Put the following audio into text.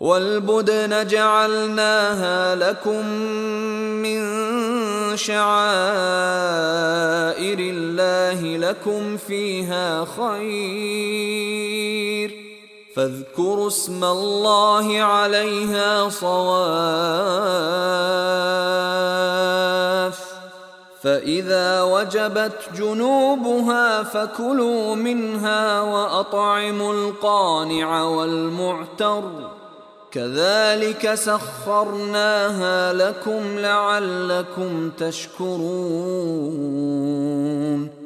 والبدن جعلناها لكم من شعائر الله لكم فيها خير، فاذكروا اسم الله عليها صواف، فإذا وجبت جنوبها فكلوا منها وأطعموا القانع والمعتر، كذلك سخرناها لكم لعلكم تشكرون.